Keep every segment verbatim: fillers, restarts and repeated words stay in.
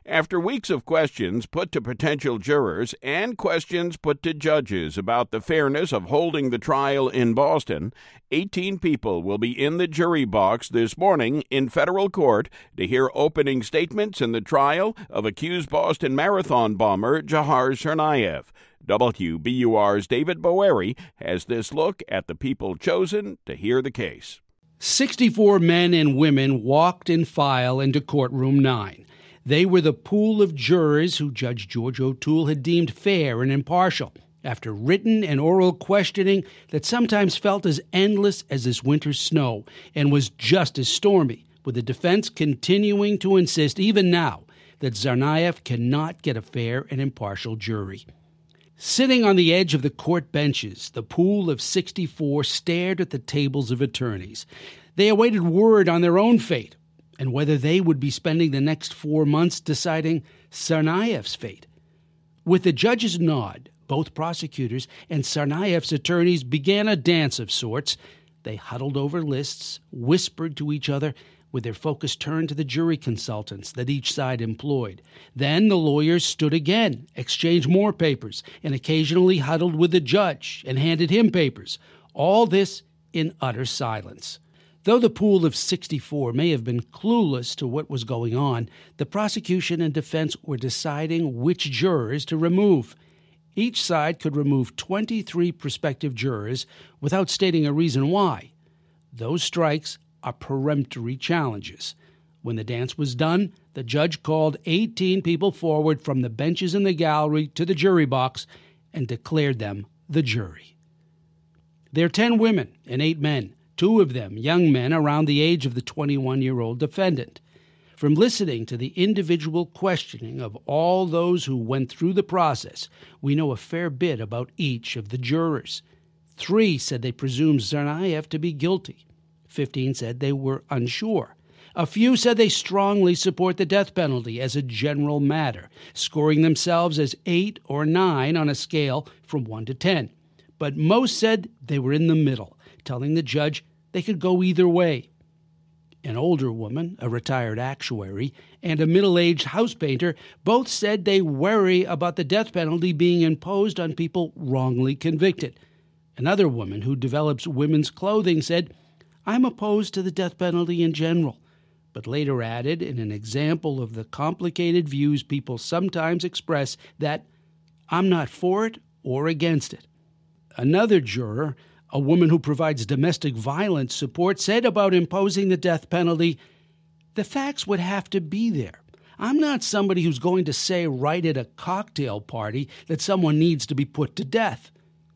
After weeks of questions put to potential jurors and questions put to judges about the fairness of holding the trial in Boston, eighteen people will be in the jury box this morning in federal court to hear opening statements in the trial of accused Boston Marathon bomber Dzhokhar Tsarnaev. W B U R's David Boeri has this look at the people chosen to hear the case. sixty-four men and women walked in file into courtroom nine. They were the pool of jurors who Judge George O'Toole had deemed fair and impartial after written and oral questioning that sometimes felt as endless as this winter's snow and was just as stormy, with the defense continuing to insist even now that Tsarnaev cannot get a fair and impartial jury. Sitting on the edge of the court benches, the pool of sixty-four stared at the tables of attorneys. They awaited word on their own fate and whether they would be spending the next four months deciding Tsarnaev's fate. With the judge's nod, both prosecutors and Tsarnaev's attorneys began a dance of sorts. They huddled over lists, whispered to each other, with their focus turned to the jury consultants that each side employed. Then the lawyers stood again, exchanged more papers, and occasionally huddled with the judge and handed him papers. All this in utter silence. Though the pool of sixty-four may have been clueless to what was going on, the prosecution and defense were deciding which jurors to remove. Each side could remove twenty-three prospective jurors without stating a reason why. Those strikes are peremptory challenges. When the dance was done, the judge called eighteen people forward from the benches in the gallery to the jury box and declared them the jury. There are ten women and eight men, two of them young men around the age of the twenty-one-year-old defendant. From listening to the individual questioning of all those who went through the process, we know a fair bit about each of the jurors. Three said they presumed Tsarnaev to be guilty. Fifteen said they were unsure. A few said they strongly support the death penalty as a general matter, scoring themselves as eight or nine on a scale from one to ten. But most said they were in the middle, telling the judge they could go either way. An older woman, a retired actuary, and a middle-aged house painter both said they worry about the death penalty being imposed on people wrongly convicted. Another woman who develops women's clothing said, "I'm opposed to the death penalty in general," but later added, in an example of the complicated views people sometimes express, that "I'm not for it or against it." Another juror, a woman who provides domestic violence support, said about imposing the death penalty, "The facts would have to be there. I'm not somebody who's going to say right at a cocktail party that someone needs to be put to death."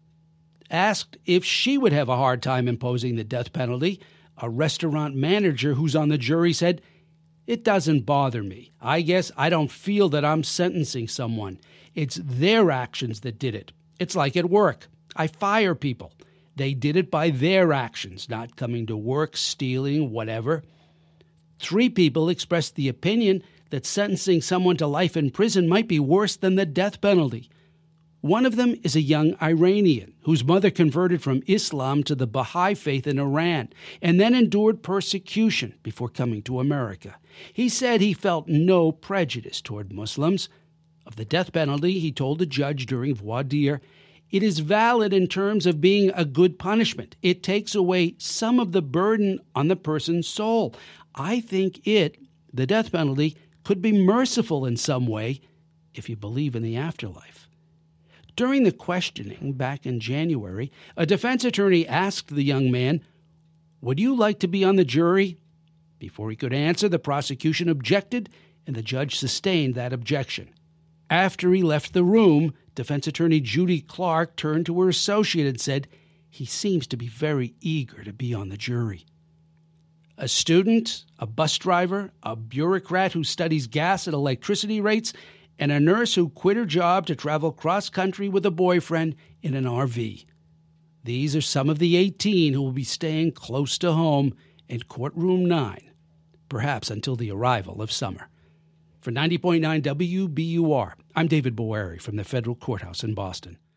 Asked if she would have a hard time imposing the death penalty, a restaurant manager who's on the jury said, "It doesn't bother me. I guess I don't feel that I'm sentencing someone. It's their actions that did it. It's like at work. I fire people. They did it by their actions, not coming to work, stealing, whatever." Three people expressed the opinion that sentencing someone to life in prison might be worse than the death penalty. One of them is a young Iranian whose mother converted from Islam to the Baha'i faith in Iran and then endured persecution before coming to America. He said he felt no prejudice toward Muslims. Of the death penalty, he told the judge during voir dire, "It is valid in terms of being a good punishment. It takes away some of the burden on the person's soul. I think it, the death penalty, could be merciful in some way if you believe in the afterlife." During the questioning back in January, a defense attorney asked the young man, "Would you like to be on the jury?" Before he could answer, the prosecution objected, and the judge sustained that objection. After he left the room, defense attorney Judy Clark turned to her associate and said, "He seems to be very eager to be on the jury." A student, a bus driver, a bureaucrat who studies gas and electricity rates, and a nurse who quit her job to travel cross-country with a boyfriend in an R V. These are some of the eighteen who will be staying close to home in courtroom nine, perhaps until the arrival of summer. For ninety point nine W B U R, I'm David Boeri from the Federal Courthouse in Boston.